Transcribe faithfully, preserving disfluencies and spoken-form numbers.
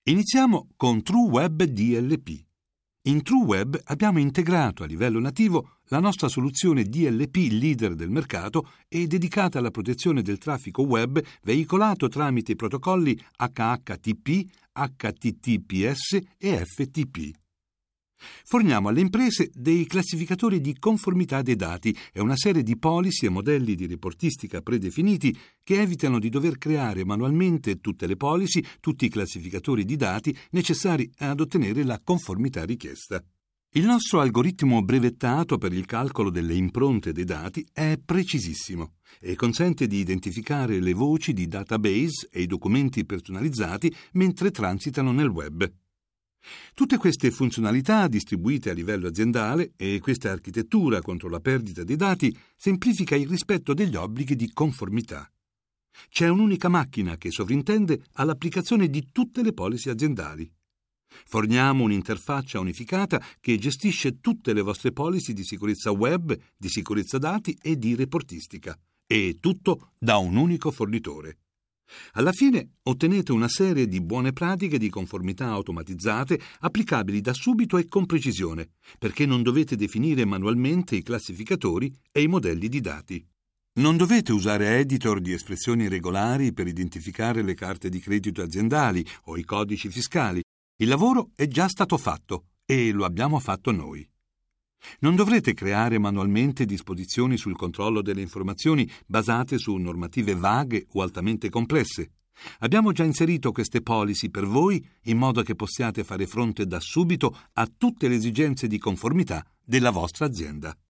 Iniziamo con TrueWeb D L P. In TrueWeb abbiamo integrato a livello nativo la nostra soluzione D L P leader del mercato e dedicata alla protezione del traffico web veicolato tramite i protocolli H H T P, H T T P S e F T P. Forniamo alle imprese dei classificatori di conformità dei dati e una serie di policy e modelli di reportistica predefiniti che evitano di dover creare manualmente tutte le policy, tutti i classificatori di dati necessari ad ottenere la conformità richiesta. Il nostro algoritmo brevettato per il calcolo delle impronte dei dati è precisissimo e consente di identificare le voci di database e i documenti personalizzati mentre transitano nel web. Tutte queste funzionalità distribuite a livello aziendale e questa architettura contro la perdita dei dati semplifica il rispetto degli obblighi di conformità. C'è un'unica macchina che sovrintende all'applicazione di tutte le policy aziendali. Forniamo un'interfaccia unificata che gestisce tutte le vostre policy di sicurezza web, di sicurezza dati e di reportistica, e tutto da un unico fornitore. Alla fine ottenete una serie di buone pratiche di conformità automatizzate applicabili da subito e con precisione, perché non dovete definire manualmente i classificatori e i modelli di dati. Non dovete usare editor di espressioni regolari per identificare le carte di credito aziendali o i codici fiscali. Il lavoro è già stato fatto e lo abbiamo fatto noi. Non dovrete creare manualmente disposizioni sul controllo delle informazioni basate su normative vaghe o altamente complesse. Abbiamo già inserito queste policy per voi in modo che possiate fare fronte da subito a tutte le esigenze di conformità della vostra azienda.